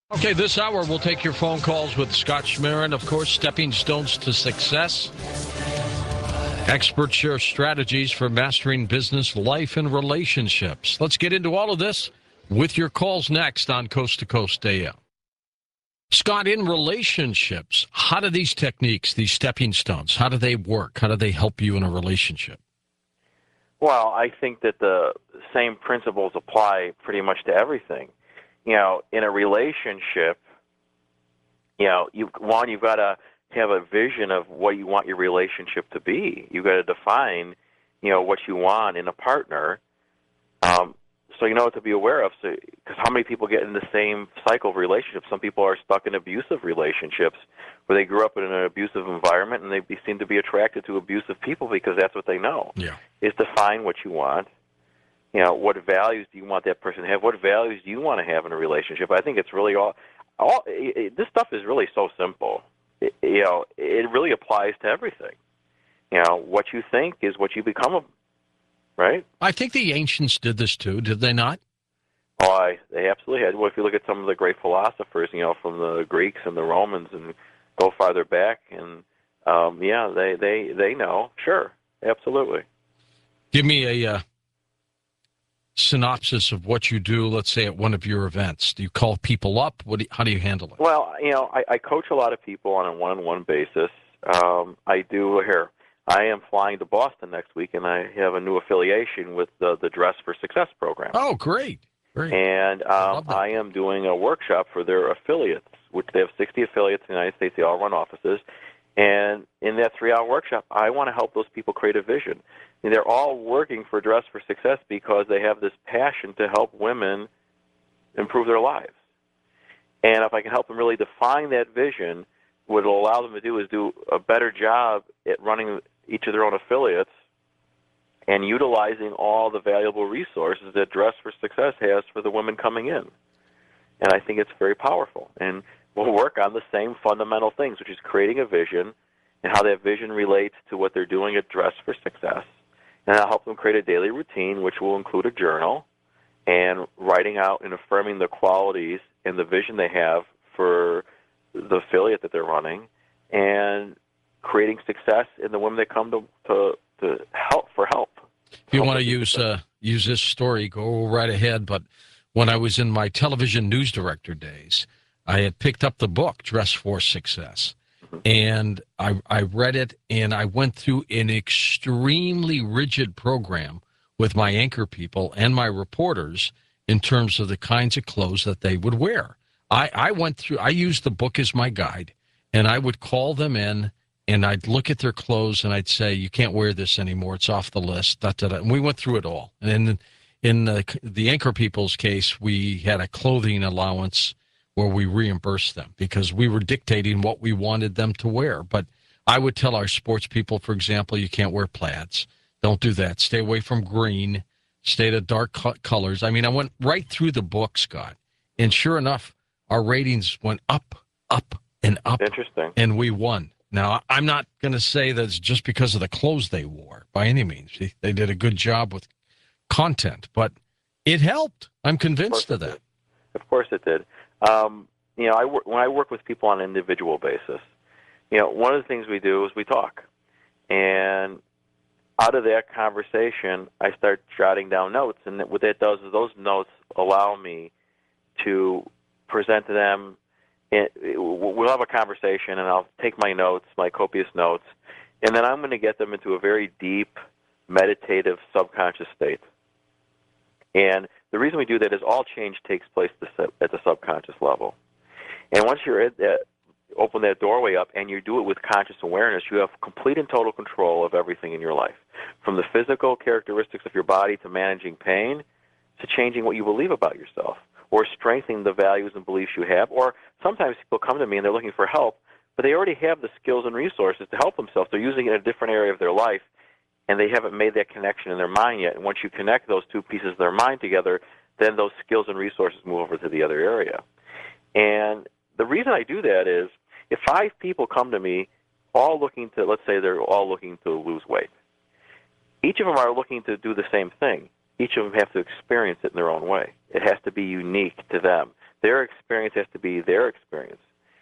Okay, this hour we'll take your phone calls with Scott Schmerin. Of course, Stepping Stones to Success. Experts share strategies for mastering business, life, and relationships. Let's get into all of this with your calls next on Coast to Coast AM. Scott, in relationships, how do these techniques, these stepping stones, how do they work? How do they help you in a relationship? Well, I think that the same principles apply pretty much to everything. In a relationship, you've got to have a vision of what you want your relationship to be. You've got to define, what you want in a partner, so you know what to be aware of. So, because how many people get in the same cycle of relationships? Some people are stuck in abusive relationships where they grew up in an abusive environment and they seem to be attracted to abusive people because that's what they know. Yeah. Is define what you want. What values do you want that person to have? What values do you want to have in a relationship? I think it's really this stuff is really so simple. It really applies to everything. What you think is what you become, right? I think the ancients did this too, did they not? Oh, they absolutely had. Well, if you look at some of the great philosophers, from the Greeks and the Romans and go farther back, and they know. Sure, absolutely. Give me a synopsis of what you do, let's say, at one of your events. Do you call people up? How do you handle it? Well, I coach a lot of people on a one-on-one basis. I am flying to Boston next week, and I have a new affiliation with the Dress for Success program. Oh, great. And I am doing a workshop for their affiliates, which they have 60 affiliates in the United States. They all run offices. And in that 3-hour workshop, I want to help those people create a vision. And they're all working for Dress for Success because they have this passion to help women improve their lives. And if I can help them really define that vision, what it'll allow them to do is do a better job at running each of their own affiliates and utilizing all the valuable resources that Dress for Success has for the women coming in. And I think it's very powerful. And we'll work on the same fundamental things, which is creating a vision and how that vision relates to what they're doing at Dress for Success. And I'll help them create a daily routine, which will include a journal and writing out and affirming the qualities and the vision they have for the affiliate that they're running, and creating success in the women that come to help for help. If you want to use this story, go right ahead. But when I was in my television news director days, I had picked up the book, Dress for Success. And I read it, and I went through an extremely rigid program with my anchor people and my reporters in terms of the kinds of clothes that they would wear. I used the book as my guide, and I would call them in, and I'd look at their clothes, and I'd say, you can't wear this anymore. It's off the list. And we went through it all. And in the anchor people's case, we had a clothing allowance where we reimbursed them because we were dictating what we wanted them to wear. But I would tell our sports people, for example, you can't wear plaids. Don't do that. Stay away from green. Stay to dark colors. I mean, I went right through the book, Scott. And sure enough, our ratings went up, and up. Interesting. And we won. Now, I'm not going to say that it's just because of the clothes they wore, by any means. They did a good job with content, but it helped. I'm convinced of that. Of course it did. When I work with people on an individual basis, one of the things we do is we talk. And out of that conversation, I start jotting down notes. And what that does is those notes allow me to present to them. We'll have a conversation, and I'll take my notes, my copious notes, and then I'm going to get them into a very deep, meditative, subconscious state. And the reason we do that is all change takes place at the subconscious level. And once you're at that, open that doorway up and you do it with conscious awareness, you have complete and total control of everything in your life, from the physical characteristics of your body to managing pain to changing what you believe about yourself or strengthening the values and beliefs you have. Or sometimes people come to me and they're looking for help, but they already have the skills and resources to help themselves. They're using it in a different area of their life, and they haven't made that connection in their mind yet. And once you connect those two pieces of their mind together, then those skills and resources move over to the other area. And the reason I do that is if 5 people come to me all looking to, let's say they're all looking to lose weight, each of them are looking to do the same thing. Each of them have to experience it in their own way. It has to be unique to them. Their experience has to be their experience.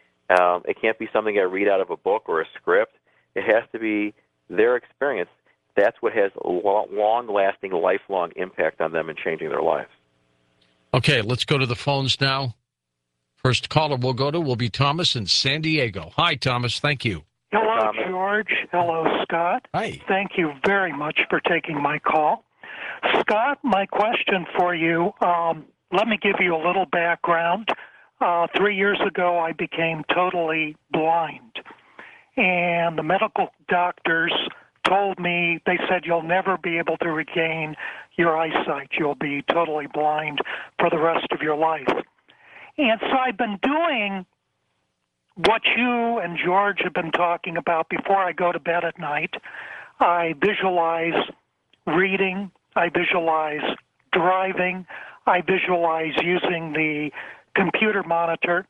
It can't be something I read out of a book or a script. It has to be their experience. That's what has a long-lasting, lifelong impact on them and changing their lives. Okay, let's go to the phones now. First caller we'll go to will be Thomas in San Diego. Hi, Thomas. Thank you. Hello, Thomas. George. Hello, Scott. Hi. Thank you very much for taking my call. Scott, my question for you, let me give you a little background. 3 years ago, I became totally blind, and the medical doctors told me, they said, you'll never be able to regain your eyesight. You'll be totally blind for the rest of your life. And so I've been doing what you and George have been talking about before I go to bed at night. I visualize reading. I visualize driving. I visualize using the computer monitor.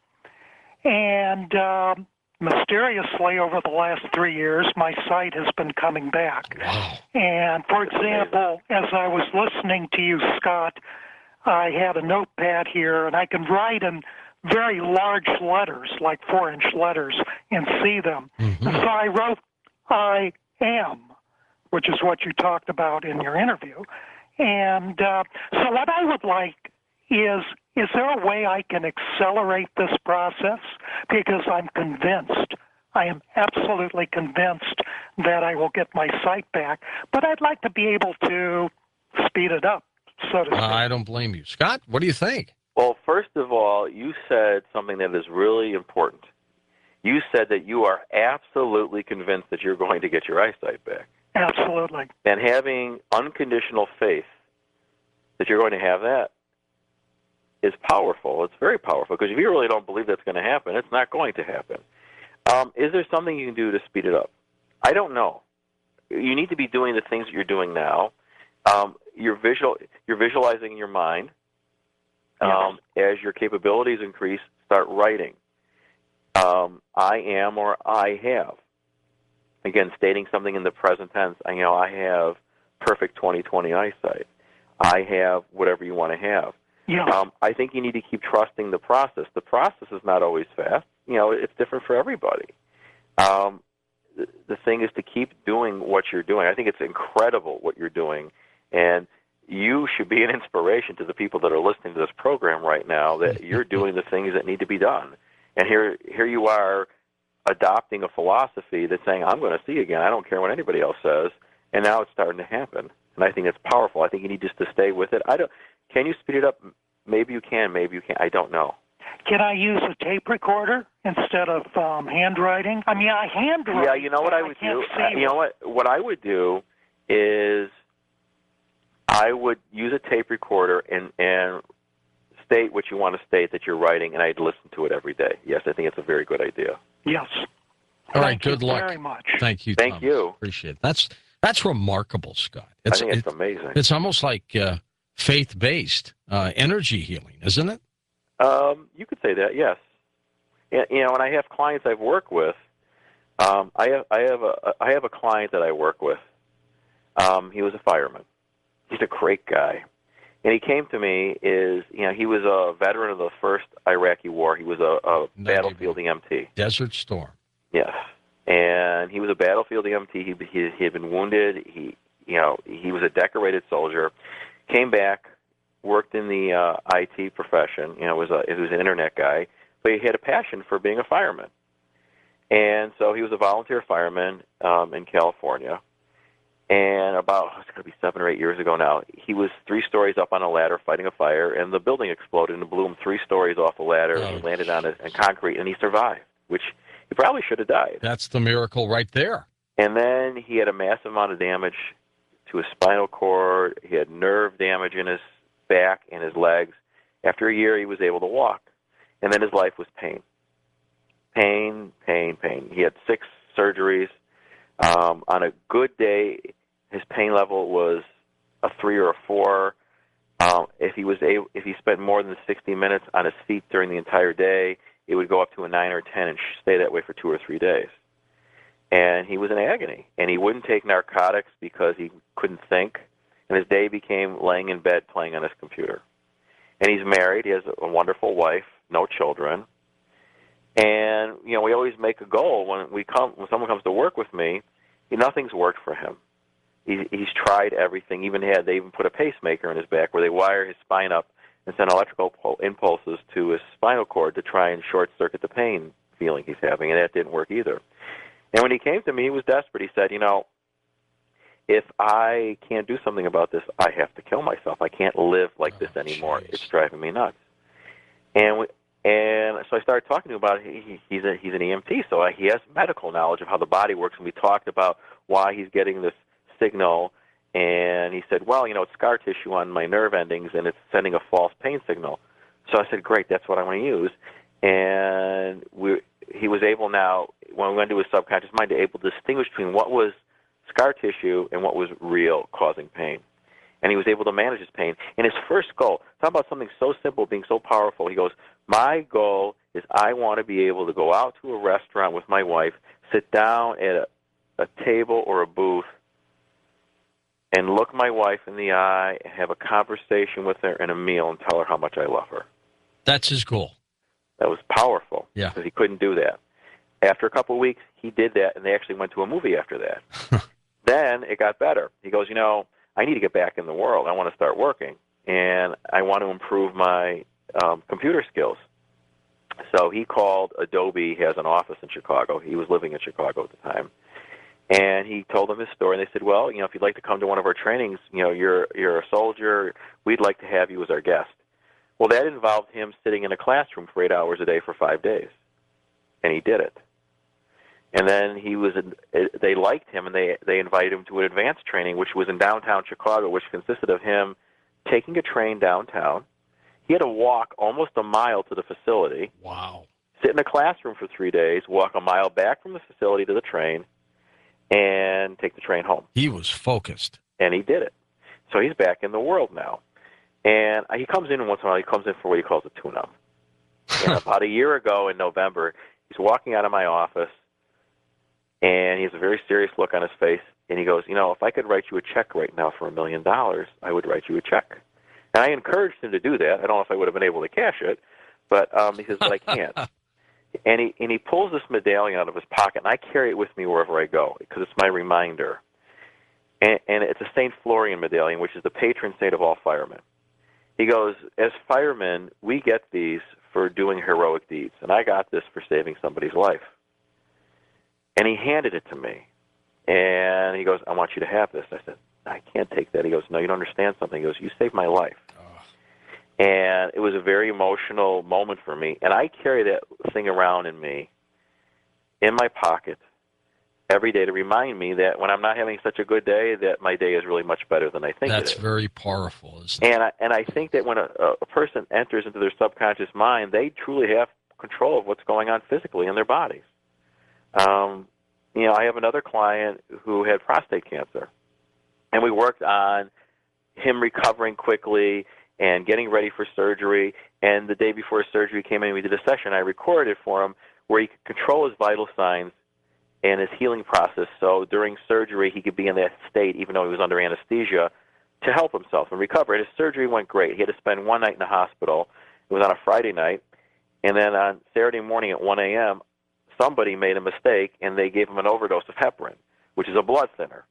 And mysteriously, over the last 3 years, my sight has been coming back. Wow. And, for example, as I was listening to you, Scott, I had a notepad here, and I can write in very large letters, like 4-inch letters, and see them. Mm-hmm. And so I wrote, I am, which is what you talked about in your interview. And so what I would like is there a way I can accelerate this process? Because I'm convinced, I am absolutely convinced that I will get my sight back, but I'd like to be able to speed it up, so to speak. I don't blame you. Scott, what do you think? Well, first of all, you said something that is really important. You said that you are absolutely convinced that you're going to get your eyesight back. Absolutely. And having unconditional faith that you're going to have that is powerful. It's very powerful, because if you really don't believe that's going to happen, it's not going to happen. Is there something you can do to speed it up? I don't know. You need to be doing the things that you're doing now. You're visualizing in your mind. Yes. As your capabilities increase, start writing. I am or I have. Again, stating something in the present tense. I have perfect 20/20 eyesight. I have whatever you want to have. Yeah. I think you need to keep trusting the process. The process is not always fast. It's different for everybody. The thing is to keep doing what you're doing. I think it's incredible what you're doing, and you should be an inspiration to the people that are listening to this program right now, that you're doing the things that need to be done. And here you are adopting a philosophy that's saying, I'm going to see again. I don't care what anybody else says. And now it's starting to happen. And I think it's powerful. I think you need just to stay with it. Can you speed it up? Maybe you can. Maybe you can't. I don't know. Can I use a tape recorder instead of handwriting? I mean, I handwrite. Yeah, you know what I would do? What I would do is I would use a tape recorder and state what you want to state that you're writing, and I'd listen to it every day. Yes, I think it's a very good idea. Yes. All right, Thank good you luck. very much. Thank you, Thank Thomas. you. Appreciate it. That's remarkable, Scott. I think it's amazing. It's almost like faith-based energy healing, isn't it? You could say that, yes. And I have clients I've worked with. I have a client that I work with. He was a fireman. He's a great guy. And he came to me, he was a veteran of the first Iraqi war. He was a battlefield EMT. Desert Storm. Yes. And he was a battlefield EMT. He had been wounded. He was a decorated soldier. Came back, worked in the IT profession. He was an internet guy, but he had a passion for being a fireman. And so he was a volunteer fireman in California. And it's going to be 7 or 8 years ago now, he was 3 stories up on a ladder fighting a fire, and the building exploded and blew him 3 stories off the ladder, and he landed on concrete, and he survived, which he probably should have died. That's the miracle right there. And then he had a massive amount of damage to his spinal cord. He had nerve damage in his back and his legs. After a year, he was able to walk. And then his life was pain. Pain, pain, pain. He had 6 surgeries. On a good day, his pain level was a 3 or a 4. If he spent more than 60 minutes on his feet during the entire day, it would go up to a 9 or 10 and stay that way for 2 or 3 days. And he was in agony. And he wouldn't take narcotics because he couldn't think. And his day became laying in bed playing on his computer. And he's married. He has a wonderful wife. no children. And, we always make a goal when someone comes to work with me, nothing's worked for him. He's tried everything. They even put a pacemaker in his back where they wire his spine up and send electrical impulses to his spinal cord to try and short-circuit the pain feeling he's having, and that didn't work either. And when he came to me, he was desperate. He said, if I can't do something about this, I have to kill myself. I can't live like this anymore. Geez. It's driving me nuts. And so I started talking to him about it. He's an EMT, so he has medical knowledge of how the body works, and we talked about why he's getting this signal. And he said, well, it's scar tissue on my nerve endings, and it's sending a false pain signal. So I said, great, that's what I want to use. And he was able now, when we went into his subconscious mind, to able to distinguish between what was scar tissue and what was real causing pain. And he was able to manage his pain. And his first goal, talk about something so simple being so powerful, he goes, my goal is I want to be able to go out to a restaurant with my wife, sit down at a table or a booth, and look my wife in the eye and have a conversation with her and a meal and tell her how much I love her. That's his goal. That was powerful. Yeah. Because he couldn't do that. After a couple of weeks, he did that, and they actually went to a movie after that. Then it got better. He goes, I need to get back in the world. I want to start working, and I want to improve my computer skills. So he called Adobe. He has an office in Chicago. He was living in Chicago at the time. And he told them his story, and they said, well, if you'd like to come to one of our trainings, you're a soldier, we'd like to have you as our guest. Well, that involved him sitting in a classroom for 8 hours a day for 5 days, and he did it. And then they liked him, and they invited him to an advanced training, which was in downtown Chicago, which consisted of him taking a train downtown. He had to walk almost a mile to the facility. Wow. Sit in a classroom for 3 days, walk a mile back from the facility to the train, and take the train home. He was focused. And he did it. So he's back in the world now. And he comes in once in a while. He comes in for what he calls a tune-up. And about a year ago in November, he's walking out of my office, and he has a very serious look on his face. And he goes, if I could write you a check right now for $1 million, I would write you a check. And I encouraged him to do that. I don't know if I would have been able to cash it, but he says, but I can't. And he pulls this medallion out of his pocket, and I carry it with me wherever I go because it's my reminder. And it's a St. Florian medallion, which is the patron saint of all firemen. He goes, as firemen, we get these for doing heroic deeds, and I got this for saving somebody's life. And he handed it to me, and he goes, I want you to have this. I said, I can't take that. He goes, no, you don't understand something. He goes, you saved my life. And it was a very emotional moment for me. And I carry that thing around in me, in my pocket, every day to remind me that when I'm not having such a good day, that my day is really much better than I think it is. That's very powerful, isn't it? And I think that when a person enters into their subconscious mind, they truly have control of what's going on physically in their bodies. I have another client who had prostate cancer, and we worked on him recovering quickly and getting ready for surgery. And the day before his surgery came in, we did a session. I recorded for him where he could control his vital signs and his healing process. So during surgery, he could be in that state, even though he was under anesthesia, to help himself and recover. And his surgery went great. He had to spend one night in the hospital. It was on a Friday night. And then on Saturday morning at 1 a.m., somebody made a mistake, and they gave him an overdose of heparin, which is a blood thinner.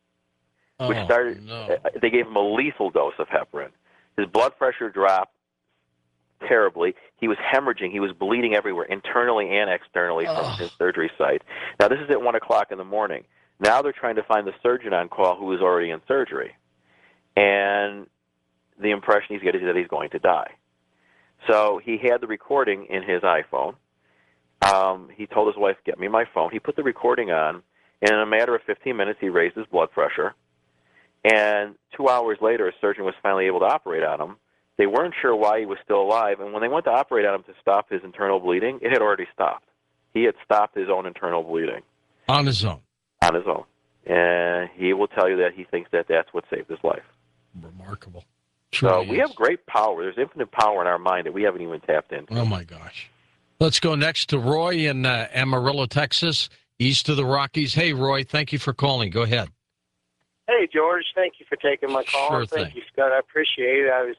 They gave him a lethal dose of heparin. His blood pressure dropped terribly. He was hemorrhaging. He was bleeding everywhere, internally and externally from his surgery site. Now, this is at 1 o'clock in the morning. Now they're trying to find the surgeon on call who is already in surgery. And the impression he's getting is that he's going to die. So he had the recording in his iPhone. He told his wife, get me my phone. He put the recording on, and in a matter of 15 minutes, he raised his blood pressure. And 2 hours later, a surgeon was finally able to operate on him. They weren't sure why he was still alive, and when they went to operate on him to stop his internal bleeding, it had already stopped. He had stopped his own internal bleeding. On his own? On his own. And he will tell you that he thinks that that's what saved his life. Remarkable. So we have great power. There's infinite power in our mind that we haven't even tapped into. Oh, my gosh. Let's go next to Roy in Amarillo, Texas, east of the Rockies. Hey, Roy, thank you for calling. Go ahead. Hey, George. Thank you for taking my call. Sure Thank thing. you, Scott. I appreciate it. I was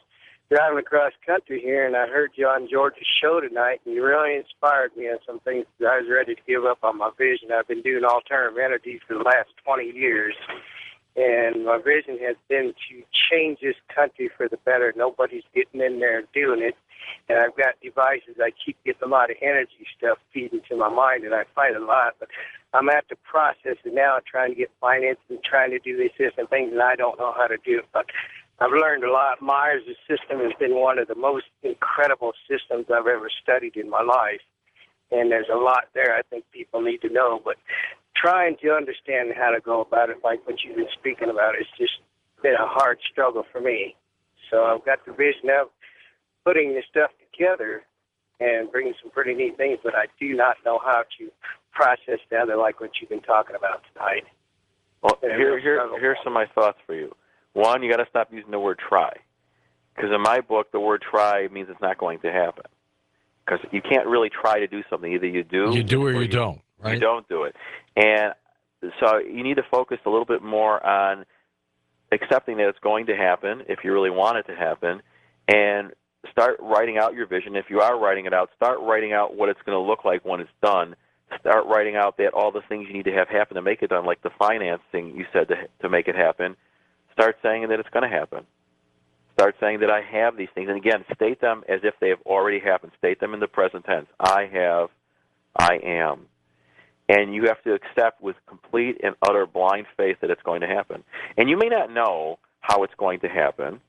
driving across country here, and I heard you on George's show tonight, and you really inspired me on some things that I was ready to give up on my vision. I've been doing alternative energy for the last 20 years, and my vision has been to change this country for the better. Nobody's getting in there and doing it, and I've got devices. I keep getting a lot of energy stuff feeding to my mind, and I fight a lot, but I'm at the process and now trying to get financed and trying to do this and things, and I don't know how to do it, but I've learned a lot. Myers' system has been one of the most incredible systems I've ever studied in my life, and there's a lot there I think people need to know, but trying to understand how to go about it, like what you've been speaking about, it's just been a hard struggle for me. So I've got the vision of putting this stuff together and bringing some pretty neat things, but I do not know how to process down there like what you've been talking about tonight. Well, here's some of my thoughts for you. One, you got to stop using the word try, because in my book, the word try means it's not going to happen. Because you can't really try to do something. Either you do, or you don't. Right? You don't do it, and so you need to focus a little bit more on accepting that it's going to happen if you really want it to happen, and start writing out your vision. If you are writing it out, start writing out what it's going to look like when it's done. Start writing out that all the things you need to have happen to make it done, like the financing you said to make it happen. Start saying that it's going to happen. Start saying that I have these things. And again, state them as if they have already happened. State them in the present tense. I have, I am. And you have to accept with complete and utter blind faith that it's going to happen. And you may not know how it's going to happen.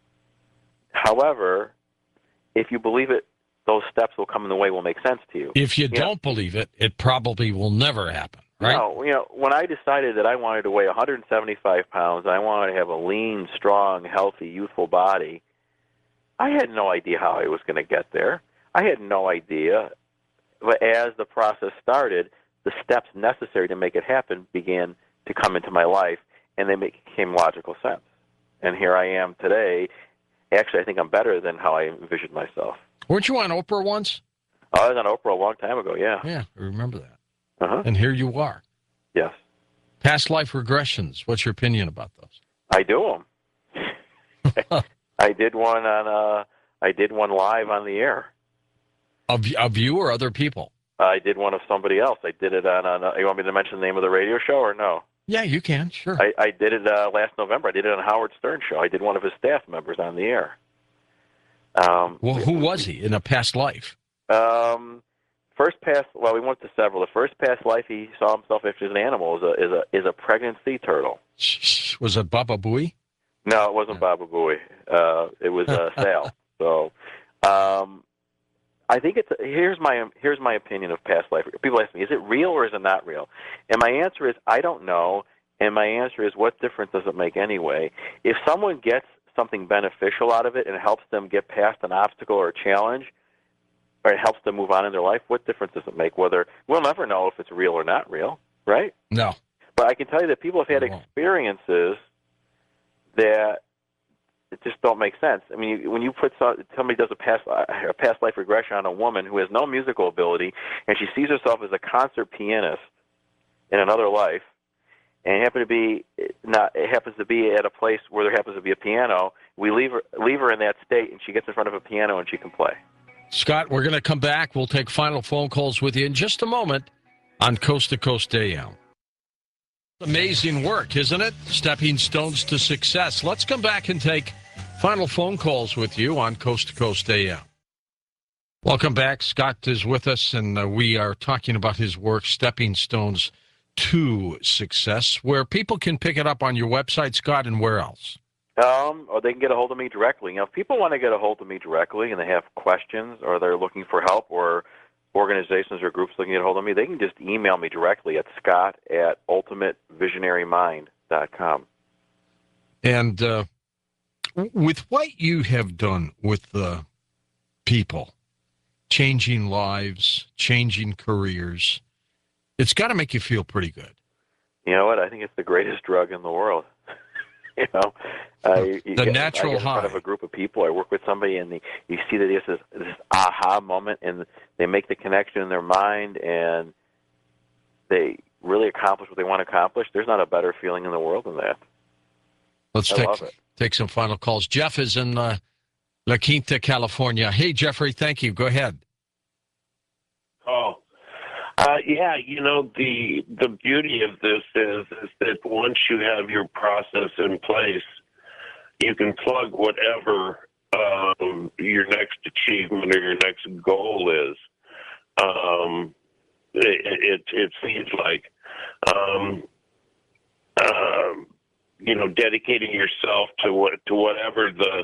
However, if you believe it, those steps will come in the way will make sense to you. If you don't believe it, it probably will never happen. Right? No, when I decided that I wanted to weigh 175 pounds, I wanted to have a lean, strong, healthy, youthful body, I had no idea how I was going to get there. I had no idea. But as the process started, the steps necessary to make it happen began to come into my life, and they became logical sense. And here I am today. Actually, I think I'm better than how I envisioned myself. Weren't you on Oprah once? I was on Oprah a long time ago, yeah. Yeah, I remember that. Uh-huh. And here you are. Yes. Past life regressions. What's your opinion about those? I do them. I did one live on the air. Of you or other people? I did one of somebody else. I did it on you want me to mention the name of the radio show or no? Yeah, you can, sure. I did it last November. I did it on Howard Stern show. I did one of his staff members on the air. Well, who was he in a past life? We went to several. The first past life he saw himself as an animal is a pregnant sea turtle. Was it Baba Booey? No, it wasn't Baba Booey. It was Sal. So, I think here's my opinion of past life. People ask me, is it real or is it not real? And my answer is I don't know. And my answer is, what difference does it make anyway? If someone gets something beneficial out of it and it helps them get past an obstacle or a challenge, or it helps them move on in their life, what difference does it make? We'll never know if it's real or not real, right? No. But I can tell you that people have had experiences that just don't make sense. I mean, when you put somebody does a past life regression on a woman who has no musical ability, and she sees herself as a concert pianist in another life, and it happens to be at a place where there happens to be a piano, we leave her in that state, and she gets in front of a piano and she can play. Scott, we're going to come back. We'll take final phone calls with you in just a moment on Coast to Coast AM. Amazing work, isn't it? Stepping stones to success. Let's come back and take final phone calls with you on Coast to Coast AM. Welcome back. Scott is with us, and we are talking about his work, Stepping Stones to Success, where people can pick it up on your website, Scott, and where else? Or they can get a hold of me directly. If people want to get a hold of me directly and they have questions or they're looking for help, or organizations or groups looking to get a hold of me, they can just email me directly at scott@ultimatevisionarymind.com. And with what you have done with the people, changing lives, changing careers, it's got to make you feel pretty good. You know what? I think it's the greatest drug in the world. The natural I get in front of a group of people. I work with somebody, and you see that this aha moment, and they make the connection in their mind, and they really accomplish what they want to accomplish. There's not a better feeling in the world than that. Let's take some final calls. Jeff is in La Quinta, California. Hey, Jeffrey, thank you. Go ahead. Oh, yeah. The beauty of this is that once you have your process in place, you can plug whatever your next achievement or your next goal is. It seems like, dedicating yourself to whatever the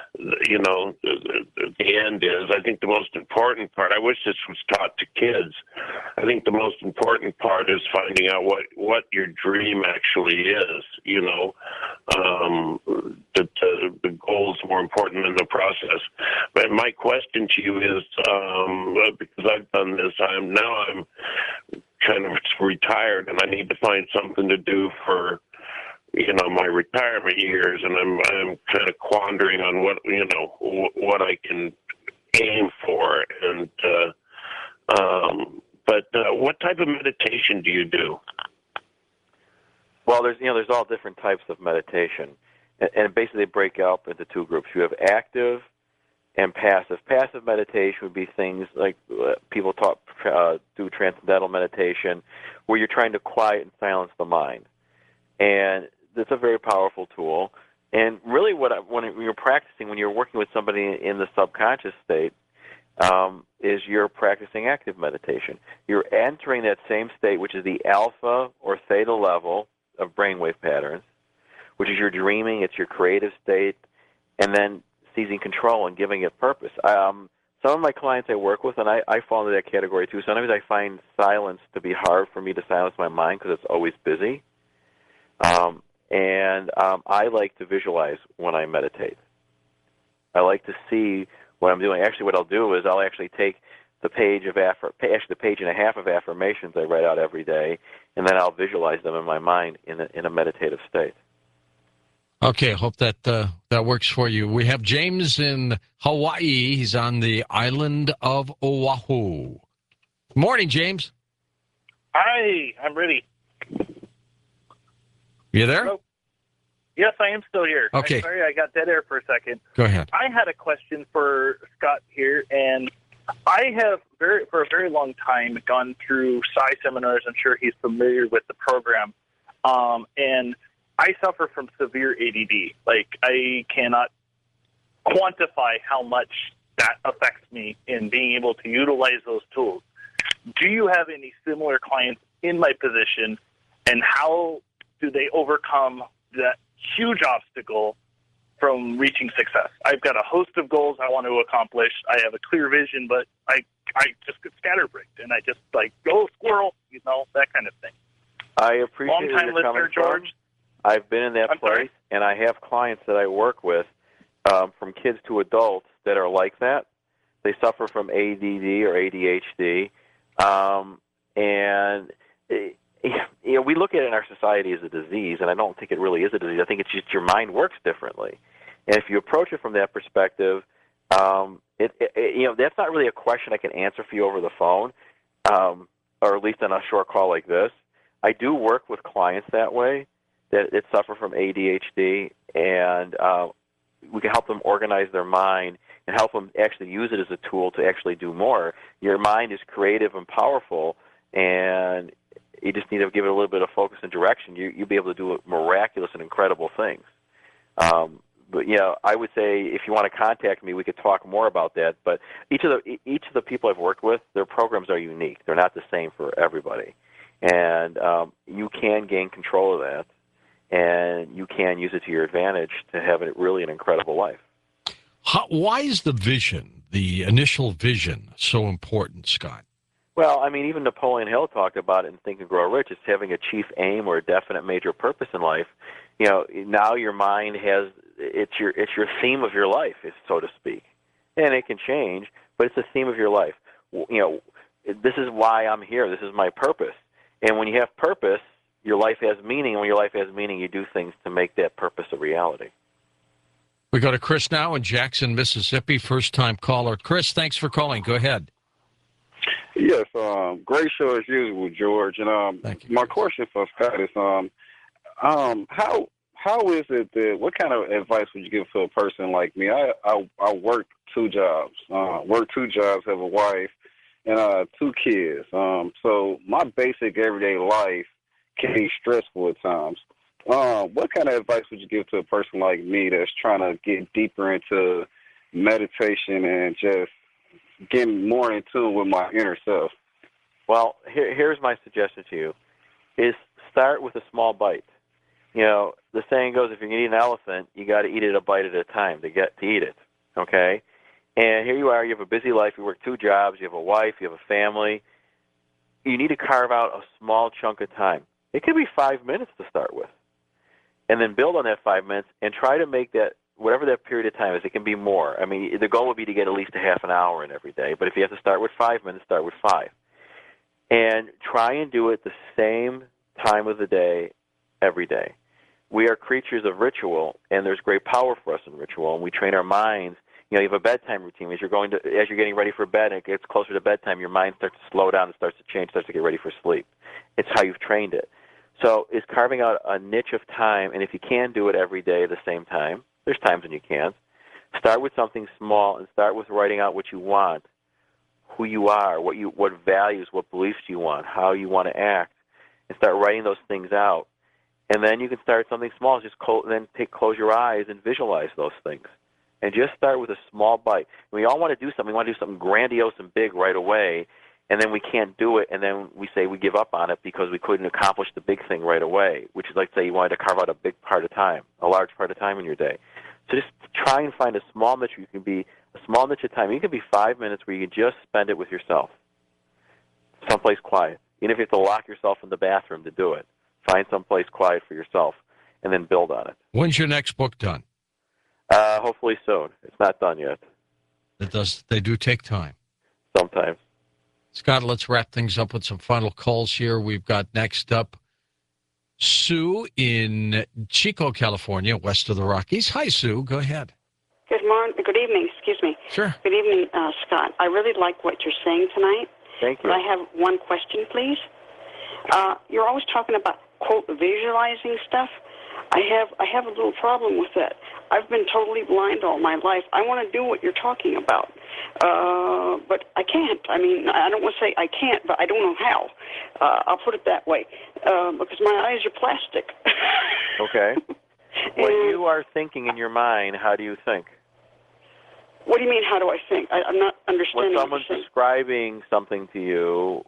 end is. I think the most important part, I wish this was taught to kids. I think the most important part is finding out what your dream actually is, the goal is more important than the process. But my question to you is, because I've done this, I'm kind of retired and I need to find something to do for my retirement years, and I'm kind of quandering on what I can aim for, and but what type of meditation do you do? Well, there's all different types of meditation, and basically they break out into two groups. You have active and passive. Passive meditation would be things like people do transcendental meditation, where you're trying to quiet and silence the mind, and it's a very powerful tool. And really, when you're practicing, when you're working with somebody in the subconscious state, is you're practicing active meditation. You're entering that same state, which is the alpha or theta level of brainwave patterns, which is your dreaming, it's your creative state, and then seizing control and giving it purpose. Some of my clients I work with, and I fall into that category too, sometimes I find silence to be hard for me to silence my mind because it's always busy. I like to visualize when I meditate. I like to see what I'm doing. Actually, what I'll do is I'll actually take the page and a half of affirmations I write out every day, and then I'll visualize them in my mind in a meditative state. Okay, I hope that works for you. We have James in Hawaii. He's on the island of Oahu. Morning, James. Hi, I'm ready. You there? Hello? Yes, I am still here. Okay. I'm sorry, I got dead air for a second. Go ahead. I had a question for Scott here, and I have for a very long time gone through Psi seminars. I'm sure he's familiar with the program. And I suffer from severe ADD. Like, I cannot quantify how much that affects me in being able to utilize those tools. Do you have any similar clients in my position, and how do they overcome that huge obstacle from reaching success? I've got a host of goals I want to accomplish. I have a clear vision, but I just get scatterbrained, and I just go squirrel, that kind of thing. I appreciate where Long-time you're coming listener, George. from. I've been in that I'm place, sorry. and I have clients that I work with, from kids to adults, that are like that. They suffer from ADD or ADHD, and we look at it in our society as a disease, and I don't think it really is a disease. I think it's just your mind works differently. And if you approach it from that perspective, that's not really a question I can answer for you over the phone, or at least on a short call like this. I do work with clients that way, that suffer from ADHD, and we can help them organize their mind and help them actually use it as a tool to actually do more. Your mind is creative and powerful, and you just need to give it a little bit of focus and direction. You'll be able to do miraculous and incredible things. But I would say if you want to contact me, we could talk more about that. But each of the people I've worked with, their programs are unique. They're not the same for everybody, and you can gain control of that, and you can use it to your advantage to have really an incredible life. Why is the initial vision, so important, Scott? Well, even Napoleon Hill talked about it in Think and Grow Rich. It's having a chief aim or a definite major purpose in life. Now your mind has it's your theme of your life, so to speak, and it can change, but it's the theme of your life. This is why I'm here. This is my purpose. And when you have purpose, your life has meaning. And when your life has meaning, you do things to make that purpose a reality. We go to Chris now in Jackson, Mississippi. First-time caller. Chris, thanks for calling. Go ahead. Yes, great show as usual, George. And Thank you, my Chris. question for Scott is, how is it that, what kind of advice would you give to a person like me? I work 2 jobs, have a wife, and 2 kids. So my basic everyday life can be stressful at times. What kind of advice would you give to a person like me that's trying to get deeper into meditation and just getting more in tune with my inner self? Well, here's my suggestion to you: is start with a small bite. You know, the saying goes, if you're going to eat an elephant, you got to eat it a bite at a time to get to eat it. Okay? And here you are, you have a busy life, you work 2 jobs, you have a wife, you have a family. You need to carve out a small chunk of time. It could be 5 minutes to start with. And then build on that 5 minutes and try to make that, whatever that period of time is, it can be more. I mean, the goal would be to get at least a half an hour in every day. But if you have to start with 5 minutes, start with 5. And try and do it the same time of the day every day. We are creatures of ritual, and there's great power for us in ritual, and we train our minds. You know, you have a bedtime routine. As you're getting ready for bed and it gets closer to bedtime, your mind starts to slow down, it starts to change, starts to get ready for sleep. It's how you've trained it. So it's carving out a niche of time, and if you can do it every day at the same time, there's times when you can't. Start with something small and start with writing out what you want, who you are, what values, what beliefs you want, how you want to act, and start writing those things out. And then you can start something small. Just close your eyes and visualize those things. And just start with a small bite. We all want to do something. We want to do something grandiose and big right away, and then we can't do it, and then we say we give up on it because we couldn't accomplish the big thing right away, which is like, say, you wanted to carve out a big part of time, a large part of time in your day. So just try and find a small niche. You can be a small niche of time. You can be 5 minutes where you can just spend it with yourself, someplace quiet. Even if you have to lock yourself in the bathroom to do it, find someplace quiet for yourself, and then build on it. When's your next book done? Hopefully soon. It's not done yet. They do take time. Sometimes. Scott, let's wrap things up with some final calls here. We've got next up Sue in Chico, California, west of the Rockies. Hi, Sue. Go ahead. Good morning. Good evening. Excuse me. Sure. Good evening, Scott. I really like what you're saying tonight. Thank you. But I have one question, please. You're always talking about, quote, visualizing stuff. I have a little problem with that. I've been totally blind all my life. I want to do what you're talking about, but I can't. I mean, I don't want to say I can't, but I don't know how. I'll put it that way, because my eyes are plastic. Okay. When you are thinking in your mind, how do you think? What do you mean, how do I think? I'm not understanding. When someone's describing something to you,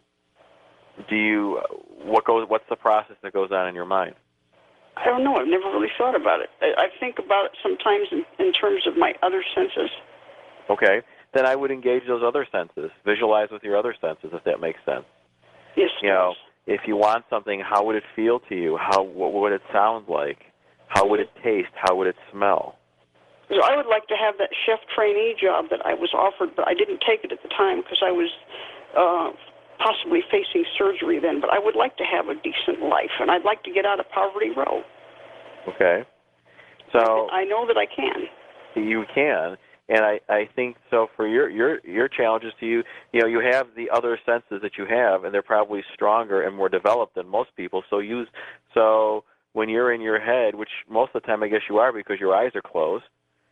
what's the process that goes on in your mind? I don't know. I've never really thought about it. I think about it sometimes in terms of my other senses. Okay. Then I would engage those other senses. Visualize with your other senses, if that makes sense. Yes. You know, if you want something, how would it feel to you? What would it sound like? How would it taste? How would it smell? So I would like to have that chef trainee job that I was offered, but I didn't take it at the time because I was possibly facing surgery then. But I would like to have a decent life, and I'd like to get out of Poverty Row. Okay. So I know that I can. You can. And I think so for your challenges to you, you have the other senses that you have, and they're probably stronger and more developed than most people. So when you're in your head, which most of the time I guess you are because your eyes are closed,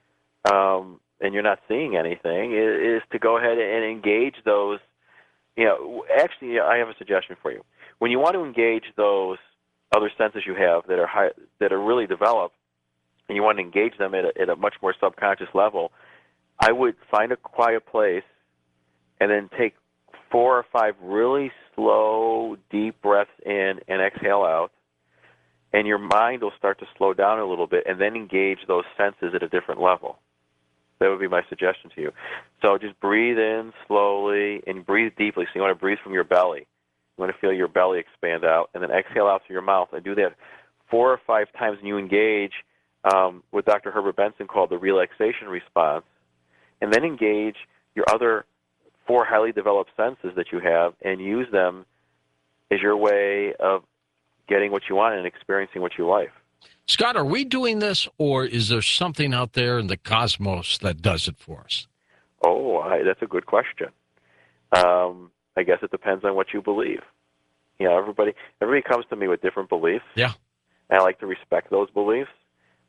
and you're not seeing anything, is to go ahead and engage those. Actually, I have a suggestion for you. When you want to engage those other senses you have that are really developed, and you want to engage them at a much more subconscious level, I would find a quiet place and then take 4 or 5 really slow, deep breaths in and exhale out, and your mind will start to slow down a little bit, and then engage those senses at a different level. That would be my suggestion to you. So just breathe in slowly and breathe deeply. So you want to breathe from your belly. You want to feel your belly expand out, and then exhale out through your mouth. And do that 4 or 5 times, and you engage what Dr. Herbert Benson called the relaxation response, and then engage your other 4 highly developed senses that you have and use them as your way of getting what you want and experiencing what you like. Scott, are we doing this, or is there something out there in the cosmos that does it for us? Oh, that's a good question. I guess it depends on what you believe. Everybody comes to me with different beliefs. Yeah. And I like to respect those beliefs.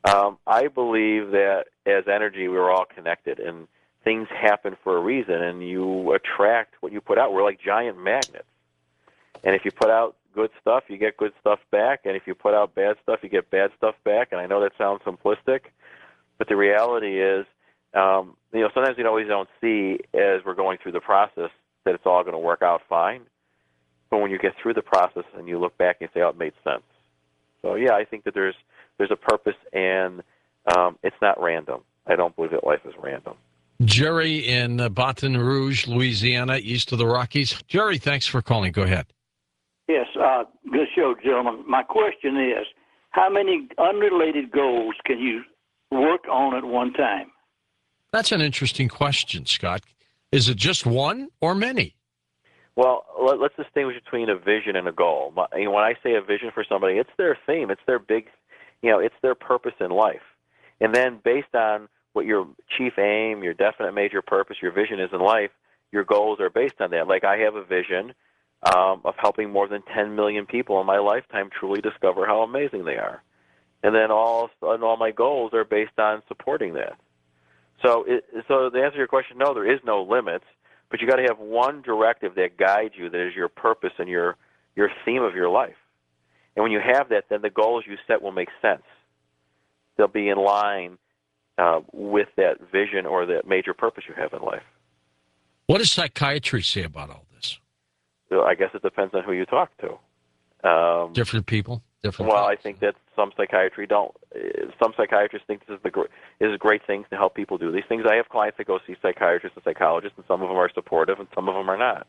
I believe that as energy, we're all connected, and things happen for a reason, and you attract what you put out. We're like giant magnets. And if you put out good stuff, you get good stuff back, and if you put out bad stuff, you get bad stuff back. And I know that sounds simplistic, but the reality is, sometimes we always don't see as we're going through the process that it's all going to work out fine. But when you get through the process and you look back and say, "Oh, it made sense." So yeah, I think that there's a purpose, and it's not random. I don't believe that life is random. Jerry in Baton Rouge, Louisiana, east of the Rockies. Jerry, thanks for calling. Go ahead. Yes, good show, gentlemen. My question is, how many unrelated goals can you work on at one time? That's an interesting question, Scott. Is it just one or many? Well, let's distinguish between a vision and a goal. When I say a vision for somebody, it's their theme, it's their big, it's their purpose in life. And then based on what your chief aim, your definite major purpose, your vision is in life, your goals are based on that. Like I have a vision of helping more than 10 million people in my lifetime truly discover how amazing they are. And then all my goals are based on supporting that. So the answer to your question, no, there is no limits, but you got to have one directive that guides you, that is your purpose and your theme of your life. And when you have that, then the goals you set will make sense. They'll be in line with that vision or that major purpose you have in life. What does psychiatry say about all this? So I guess it depends on who you talk to. Different people? Well, I think that some psychiatrists think this is a great thing to help people do these things. I have clients that go see psychiatrists and psychologists, and some of them are supportive, and some of them are not.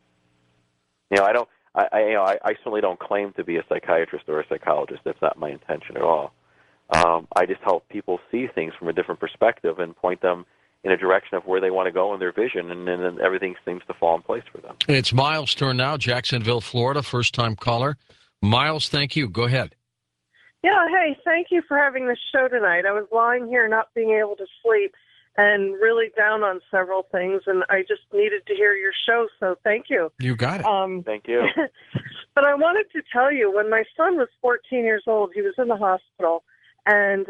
I certainly don't claim to be a psychiatrist or a psychologist. That's not my intention at all. I just help people see things from a different perspective and point them in a direction of where they want to go in their vision, and then everything seems to fall in place for them. It's Miles' turn now, Jacksonville, Florida, first-time caller. Miles, thank you. Go ahead. Yeah, hey, thank you for having this show tonight. I was lying here not being able to sleep and really down on several things, and I just needed to hear your show, so thank you. You got it. Thank you. But I wanted to tell you, when my son was 14 years old, he was in the hospital, and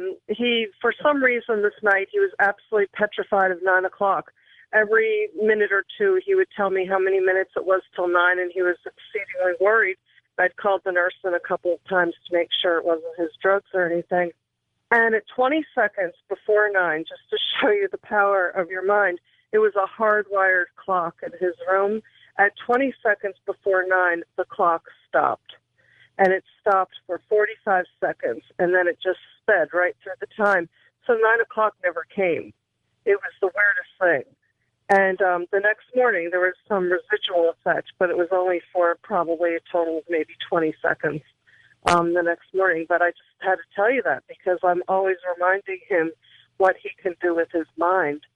he, for some reason this night, he was absolutely petrified of 9 o'clock. Every minute or two, he would tell me how many minutes it was till 9, and he was exceedingly worried. I'd called the nurse in a couple of times to make sure it wasn't his drugs or anything. And at 20 seconds before 9, just to show you the power of your mind, it was a hardwired clock in his room. At 20 seconds before 9, the clock stopped. And it stopped for 45 seconds, and then it just sped right through the time. So 9 o'clock never came. It was the weirdest thing. And the next morning, there was some residual effect, but it was only for probably a total of maybe 20 seconds the next morning. But I just had to tell you that because I'm always reminding him what he can do with his mind.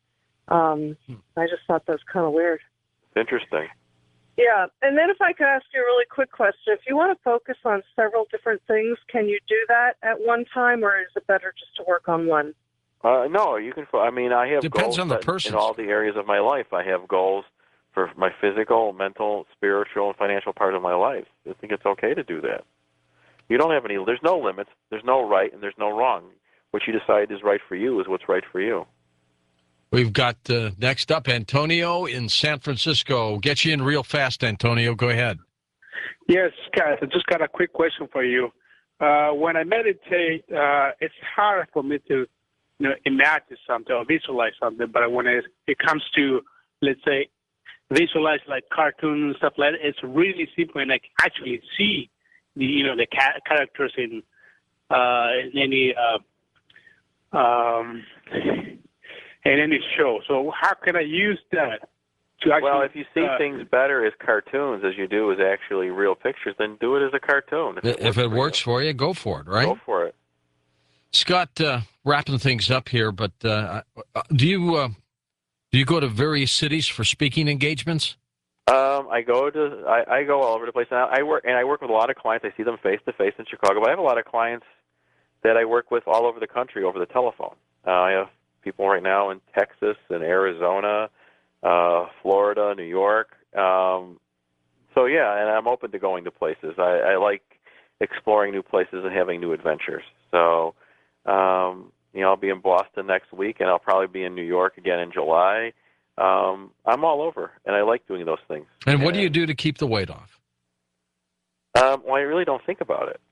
I just thought that was kind of weird. Interesting. Yeah, and then if I could ask you a really quick question. If you want to focus on several different things, can you do that at one time, or is it better just to work on one? No, you can. I mean, I have Depends goals on the person. in all the areas of my life. I have goals for my physical, mental, spiritual, and financial part of my life. I think it's okay to do that. You don't have any. There's no limits. There's no right, and there's no wrong. What you decide is right for you is what's right for you. We've got next up Antonio in San Francisco. Get you in real fast, Antonio. Go ahead. Yes, Scott. I just got a quick question for you. When I meditate, it's hard for me to imagine something or visualize something, but when it comes to, let's say, visualize like cartoons and stuff like that, it's really simple, and I can actually see the characters in any show. So how can I use that to actually? Well, if you see things better as cartoons as you do as actually real pictures, then do it as a cartoon. If it works for you, go for it, right? Go for it. Scott, wrapping things up here, but do you go to various cities for speaking engagements? I go all over the place. Now I work with a lot of clients. I see them face to face in Chicago, but I have a lot of clients that I work with all over the country over the telephone. I have people right now in Texas and Arizona, Florida, New York. So yeah, and I'm open to going to places. I like exploring new places and having new adventures. So I'll be in Boston next week, and I'll probably be in New York again in July. I'm all over, and I like doing those things. And what do you do to keep the weight off? Well, I really don't think about it.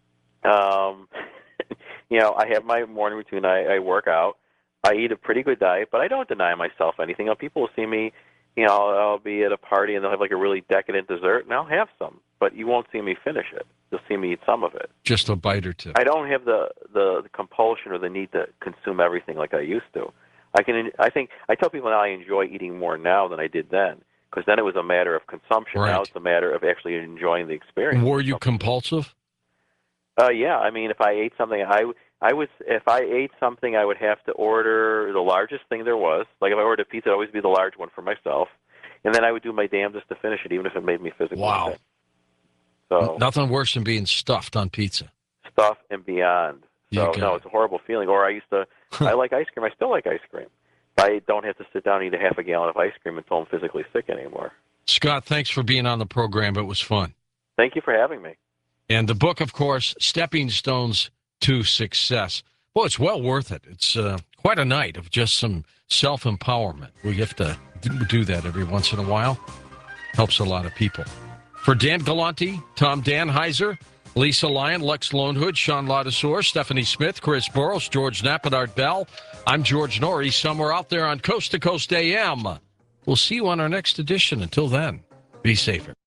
I have my morning routine. I work out. I eat a pretty good diet, but I don't deny myself anything. People will see me, I'll be at a party, and they'll have like a really decadent dessert, and I'll have some, but you won't see me finish it. You'll see me eat some of it. Just a bite or two. I don't have the compulsion or the need to consume everything like I used to. I tell people now I enjoy eating more now than I did then, because then it was a matter of consumption. Right. Now it's a matter of actually enjoying the experience. Were you compulsive? Yeah. I mean, if I ate something, if I ate something, I would have to order the largest thing there was. Like if I ordered a pizza, it'd always be the large one for myself, and then I would do my damnedest to finish it, even if it made me physically sick. So nothing worse than being stuffed on pizza. Stuff and beyond. So no, it's a horrible feeling. Or I like ice cream. I still like ice cream. I don't have to sit down and eat a half a gallon of ice cream until I'm physically sick anymore. Scott, thanks for being on the program. It was fun. Thank you for having me. And the book, of course, Stepping Stones to Success. Well, it's well worth it. It's quite a night of just some self-empowerment. We have to do that every once in a while. Helps a lot of people. For Dan Galante, Tom Danheiser, Lisa Lyon, Lex Lonehood, Sean Ladouceur, Stephanie Smith, Chris Burrows, George Knapp, and Art Bell, I'm George Norrie, somewhere out there on Coast to Coast AM. We'll see you on our next edition. Until then, be safer.